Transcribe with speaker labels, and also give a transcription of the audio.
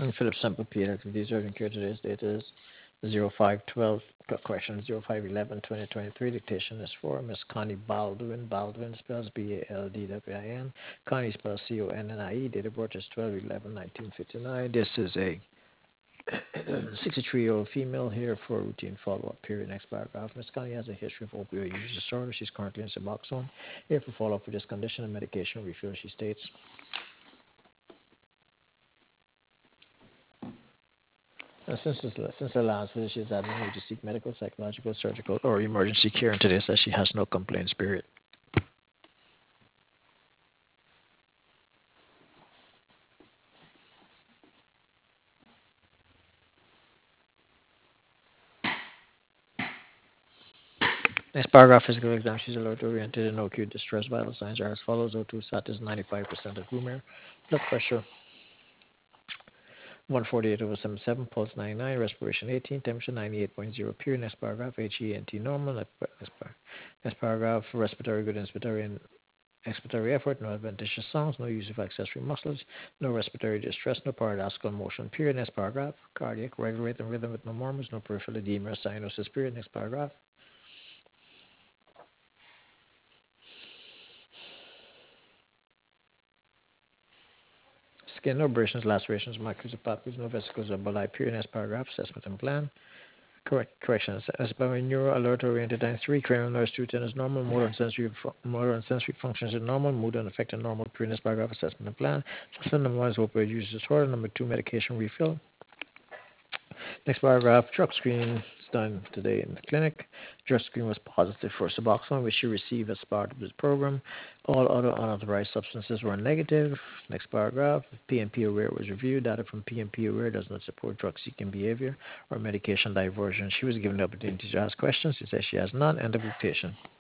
Speaker 1: Philip Semple paid activities urgent care. Today's date is 0512, correction, 05/11/2023. Dictation is for Miss Connie Baldwin. Baldwin spells Baldwin. Connie spells Connie. Date of birth is 12/11/1959. This is a 63-year-old female here for routine follow-up period. Next paragraph. Miss Connie has a history of opioid use disorder. She's currently in Suboxone. Here for follow-up for this condition and medication refill, she states, since the last visit, she has had no need to seek medical, psychological, surgical, or emergency care, and today says she has no complaints, period. Next paragraph, physical exam. She's alert, oriented, and no acute distress. Vital signs are as follows. O2 sat is 95% of room air. Blood pressure 148/77, pulse 99, respiration 18, temperature 98.0, period. Next paragraph, HENT normal. Next paragraph, respiratory good, inspiratory, and expiratory effort, no adventitious sounds, no use of accessory muscles, no respiratory distress, no paradoxical motion, period. Next paragraph, cardiac, regular rate and rhythm with no murmurs, no peripheral edema or cyanosis, period. Next paragraph. Skin, no abrasions, lacerations, maculae, papules, no vesicles or bulli, period. Next paragraph, assessment and plan. Corrections. Aspiring neuro alert oriented times 3, cranial nerves 210 is normal, motor and sensory functions are normal, mood and affect are normal, period. Next paragraph, assessment and plan. Assessment number 1 is opioid use disorder, number 2, medication refill. Next paragraph, drug screen is done today in the clinic. Drug screen was positive for Suboxone, which she received as part of this program. All other unauthorized substances were negative. Next paragraph, PMP Aware was reviewed. Data from PMP Aware does not support drug-seeking behavior or medication diversion. She was given the opportunity to ask questions. She says she has none. End of dictation.